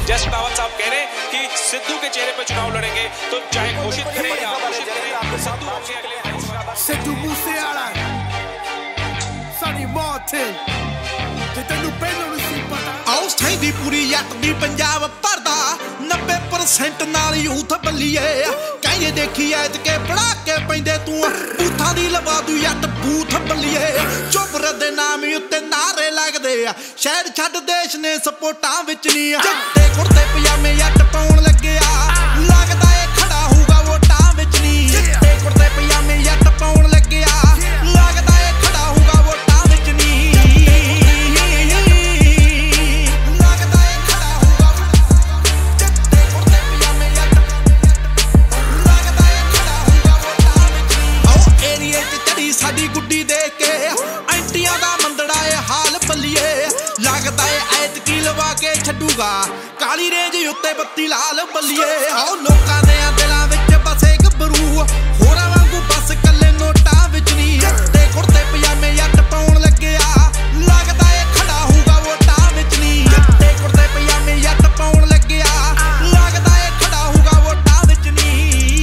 जैसे रावत साहब कह रहे हैं कि सिद्धू के चेहरे पे चुनाव लड़ेंगे तो चाहे घोषित करें या अघोषित करें, सिद्धू के अगले Siddhu Moosewala, Sonny Martin, ਤੇ ਤੈਨੂੰ ਪਹਿਲਾਂ ਨਹੀਂ ਪਤਾ ਆਉਸ ਥੈਂਦੀ ਪੂਰੀ ਜੱਟ ਦੀ ਪੰਜਾਬ ਭਰਦਾ 90% ਨਾਲ ਯੂਥ ਬੱਲੀਏ ਕਹਿੰਦੇ ਦੇਖੀ ਐਤ ਕੇ ਪੜਾ ਕੇ ਪੈਂਦੇ ਤੂੰ ਬੂਥਾਂ ਦੀ ਲਵਾ ਦੂ ਜੱਟ ਬੂਥ ਬੱਲੀਏ ਚੋਬਰ ਦੇ ਨਾਮ ਉੱਤੇ ਨਾਰੇ ਲੱਗਦੇ ਆ ਸ਼ਹਿਰ ਛੱਡ ਦੇਸ਼ ਨੇ ਸਪੋਰਟਾਂ ਵਿੱਚ ਨਹੀਂ ਜੱਟੇ ਕੁੜਤੇ ਪਜਾਮੇ ਜੱਟ ਪਾਉਣ ਲੱਗਿਆ ਲੱਗਦਾ ਏ ਖੜਾ ਹੋਊਗਾ ਵੋਟਾਂ ਵਿੱਚ ਨਹੀਂ ਜੱਟੇ ਕੁੜਤੇ ਪਜਾਮੇ ਜੱਟ ਪਾਉਣ ਲੱਗਿਆ ਲੱਗਦਾ ਏ ਖੜਾ ਹੋਊਗਾ ਵੋਟਾਂ ਵਿੱਚ ਨਹੀਂ ਸਾਡੀ ਗੁੱਡੀ ਦੇਖ ਕੇ ਐਂਟੀਆਂ ਦਾ ਮੰਦੜਾ ਏ ਹਾਲ ਬੱਲੀਏ ਲੱਗਦਾ ਏ ਐਤਕੀ ਲਵਾ ਕੇ ਛੱਡੂਗਾ ਕਾਲੀ ਰੇਂਜ ਉੱਤੇ ਬੱਤੀ ਲਾਲ ਬੱਲੀਏ ਆਓ ਲੋਕਾਂ ਦੇ ਦਿਲਾਂ ਵਿੱਚ ਬਸੇ ਗੱਭਰੂ ਹੋਰਾਂ ਵਾਂਗੂ ਬਸ ਕੱਲੇ ਨੋਟਾਂ ਵਿੱਚ ਨਹੀਂ ਜੱਟੇ ਕੁੜਤੇ ਪਜਾਮੇ ਜੱਟ ਪਾਉਣ ਲੱਗਿਆ ਲੱਗਦਾ ਏ ਖੜਾ ਹੋਊਗਾ ਵੋਟਾਂ ਵਿੱਚ ਨਹੀਂ ਜੱਟੇ ਕੁੜਤੇ ਪਜਾਮੇ ਜੱਟ ਪਾਉਣ ਲੱਗਿਆ ਲੱਗਦਾ ਏ ਖੜਾ ਹੋਊਗਾ ਵੋਟਾਂ ਵਿੱਚ ਨਹੀਂ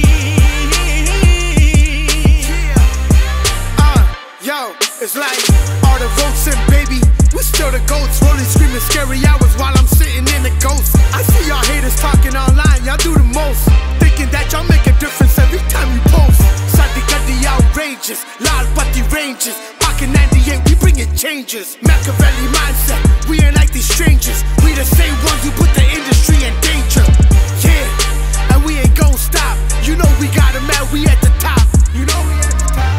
Yo, it's like all the votes in, baby. We still the goats, rolling, screaming scary hours while I'm sitting in the ghost. I see y'all haters talking online, y'all do the most, thinking that y'all make a difference every time you post. Sadi Gadi outrageous, Lal Bati ranges, Pocket 98, we bringing changes. Machiavelli mindset, we ain't like these strangers. We the same ones who put the industry in danger. Yeah, and we ain't gon' stop. You know we got 'em at, we at the top. You know we at the top.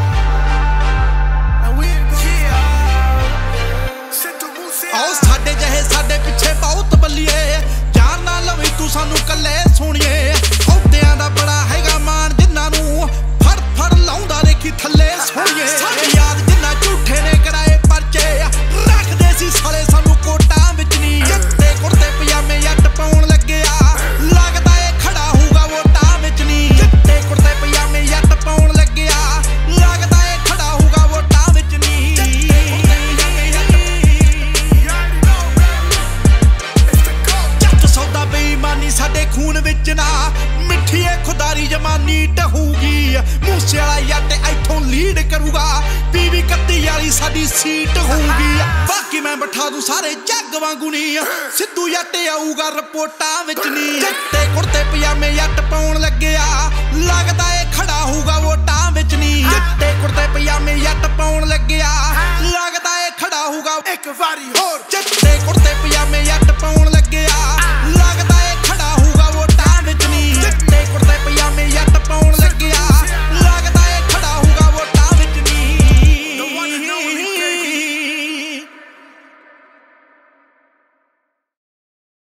ਆਓ ਸਾਡੇ ਜਿਹੇ ਸਾਡੇ ਪਿੱਛੇ ਬਹੁਤ ਬੱਲੀਏ ਜਾਨ ਨਾ ਲਵੀ ਤੂੰ ਸਾਨੂੰ ਕੱਲੇ ਸੋਣੀਏ ਅਹੁਦਿਆਂ ਦਾ ਬੜਾ ਹੈਗਾ ਮਾਣ ਜਿਨ੍ਹਾਂ ਨੂੰ ਫੜ ਫੜ ਲਾਉਂਦਾ ਦੇਖੀ ਥੱਲੇ ਸੋਣੀਏ ਸਾਡੀ ਯਾਦ ਜਿੰਨਾ ਝੂਠੇ ਨੇ ਕਰਾਏ ਪਰਚੇ ਰੱਖਦੇ ਸੀ ਸਾਲੇ ਸਾਨੂੰ ਕੋਟਾਂ ਵਿੱਚ ਨਹੀਂ ਜੱਟੇ ਕੁੜਤੇ ਪਜਾਮੇ ਜੱਟ ਪਾਉਣ ਲੱਗਿਆ ਲੱਗਦਾ ਏ ਖੜਾ ਹੋਊਗਾ ਵੋਟਾਂ ਵਿੱਚ ਨਹੀਂ ਜੱਟੇ ਕੁੜਤੇ ਪਜਾਮੇ ਜੱਟ ਪਾਉਣ ਲੱਗਿਆ ਲੱਗਦਾ ਏ ਖੜਾ ਹੋਊਗਾ ਵੋਟਾਂ ਵਿੱਚ ਨਹੀਂ ਸਾਡੇ ਖੂਨ ਵਿੱਚ ਨਾ ਮਿੱਠੀ ਏ ਖੁਦਾਰੀ ਜਮਾਨੀ ਟਹੂਗੀ ਮੂਸੇਵਾਲਾ ਜੱਟ ਇੱਥੋਂ ਲੀਡ ਕਰੂਗਾ 2031 ਵਾਲੀ ਸਾਡੀ ਸੀਟ ਹੋਊਗੀ ਬਾਕੀ ਮੈਂ ਬਿਠਾ ਦੂੰ ਸਾਰੇ ਜੱਗ ਵਾਂਗੂ ਨਹੀਂ ਸਿੱਧੂ ਜੱਟ ਆਊਗਾ ਰਿਪੋਰਟਾਂ ਵਿੱਚ ਨਹੀਂ ਜੱਟੇ ਕੁੜਤੇ ਪਜਾਮੇ ਜੱਟ ਪਾਉਣ ਲੱਗਿਆ ਲੱਗਦਾ ਏ ਖੜਾ ਹੋਊਗਾ ਵੋਟਾਂ ਵਿੱਚ ਨਹੀਂ ਜੱਟੇ ਕੁੜਤੇ ਪਜਾਮੇ ਜੱਟ ਪਾਉਣ ਲੱਗਿਆ ਲੱਗਦਾ ਏ ਖੜਾ ਹੋਊਗਾ ਇੱਕ ਵਾਰੀ ਹੋਰ